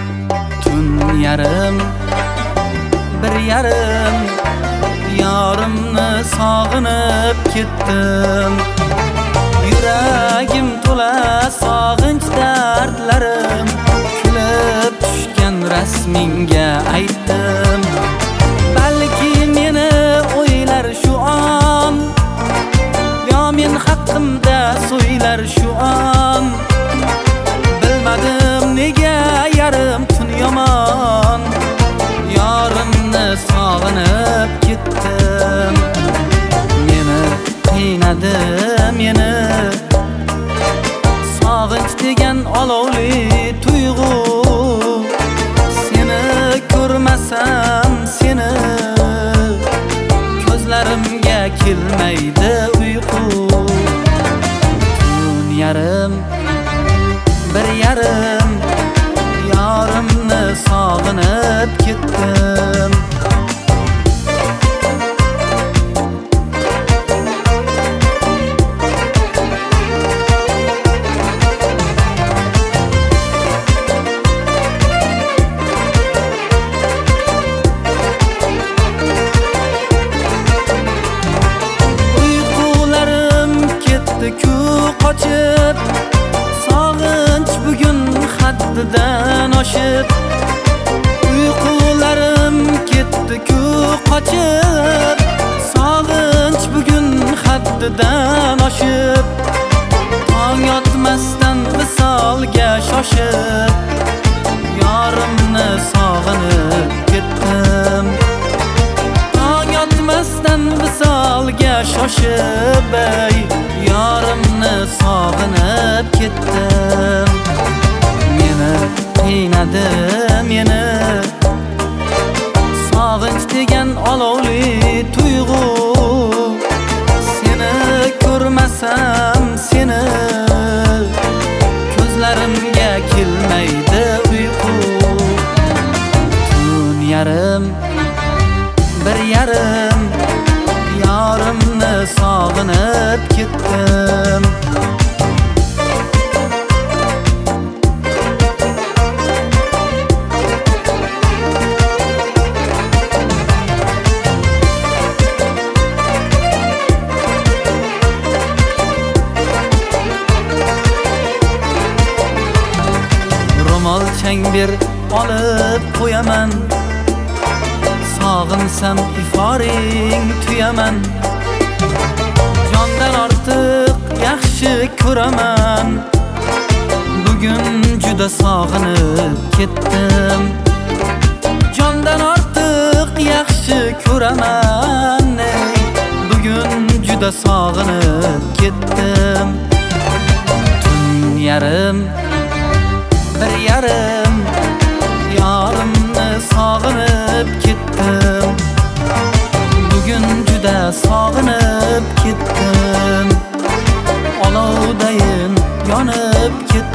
Tun yarım, bir yarım, yorimni sog'inib ketdim. Yuragim to'la sog'inch dardlarim, kulib tushgan rasmingga aytdim. Balki meni o'ylar shu on, yo men haqimda so'ylar shu on. Bilmadim nega yarim tun yomon, yorimni sog'inib ketdim. Meni qiynadi meni sog'inch degan olovli tuyg'u. Seni ko'rmasam seni, ko'zlarimga kelmaydi uyqu. Tun yarim, bir yarim, yorimni sog'inib ketdim. Uyqularim ketdi-ku qochib, sog'inch bugun haddidan oshib. Uyqularim ketdi-ku qochib, sog'inch bugun haddidan oshib. Tong otmasdan visolga shoshib, yorimni sog'inib ketdim. Tong otmasdan visolga shoshib, yorimni sog'inib ketdim. Meni qiynadi meni sog'inch degan olovli tuyg'u. Seni ko'rmasam seni, ko'zlarimga kelmaydi uyqu. Tun yarim, bir yarim, yorimni sog'inib ketdim. Ro'molchang ber olib qo'yaman, sog'insam iforing tuyaman. Jondan ortiq yaxshi ko'raman, bugun juda sog'inib ketdim. Jondan ortiq yaxshi ko'raman, bugun juda sog'inib ketdim. Tun yarim, bir yarim, yorimni sog'inib ketdim. Bugun juda sog'inib ketdim. Olovdayin yonib ketdim.